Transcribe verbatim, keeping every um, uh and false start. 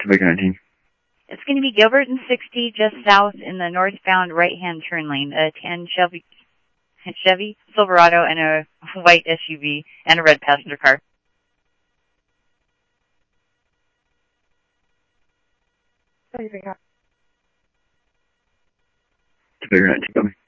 Victor nineteen. It's going to be Gilbert and sixty, just south in the northbound right-hand turn lane. A tan Chevy, Chevy Silverado and a white S U V and a red passenger car. Victor nineteen, coming.